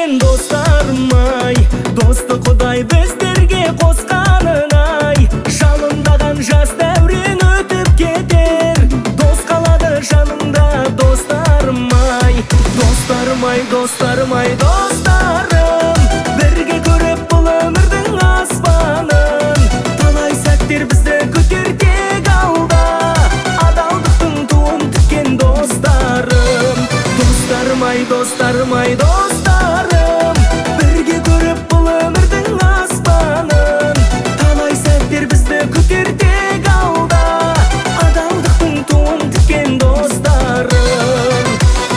тіккен достарым-ай, досты Құдай біздерге қосқанын-ай. Жалындаған жас дәурен өтіп кетер, дос қалады жаныңда достарым-ай. Достарым-ай, достарым-ай, достарым, бірге көріп бұл өмірдің аспанын. Талай сәттер бізді күтер тек алда, адалдықтың туын тіккен достарым. Достарым-ай, достарым-ай, достарым, бірге көріп бұл өмірдің аспанын. Талай сәттер бізді күтер тек алда, адалдықтың туын тіккен достарым.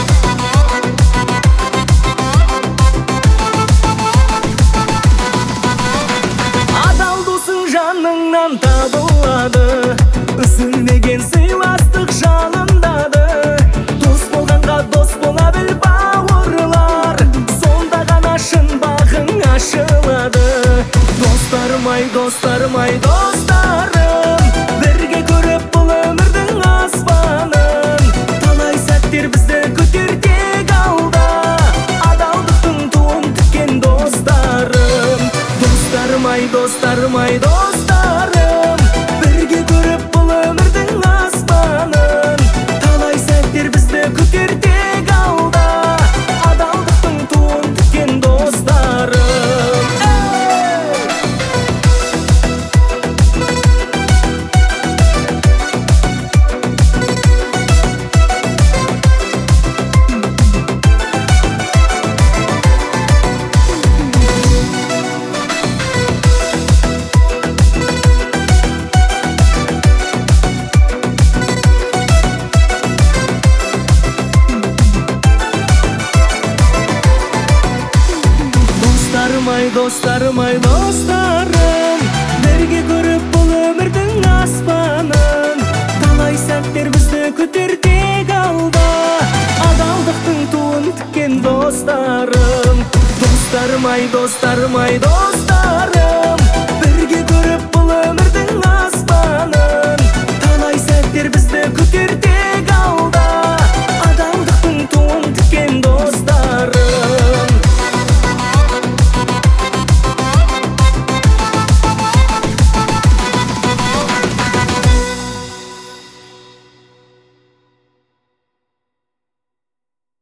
Адал досың жаныңнан табылады, үзілмеген сыйластық жалындады. Дос болғанға дос бола біл бауырлар, сонда ғана шын бағың ашылады. Достарым-ай, достарым-ай, достарым, бірге көріп бұл өмірдің аспанын. Талай сәттер бізді күтер тек алда, адалдықтың туын тіккен достарым. Достарым-ай, достарым-ай, достарым, бірге көріп бұл өмірдің аспанын. Талай сәттер бізді күтер тек алда, адалдықтың туын тіккен достарым. Достарым-ай, достарым-ай, достарым, бірге көріп бұл өмірдің аспанын. Талай сәттер бізді күтер тек алда, адалдықтың туын тіккен достарым. Достарым-ай, достарым-ай, достарым.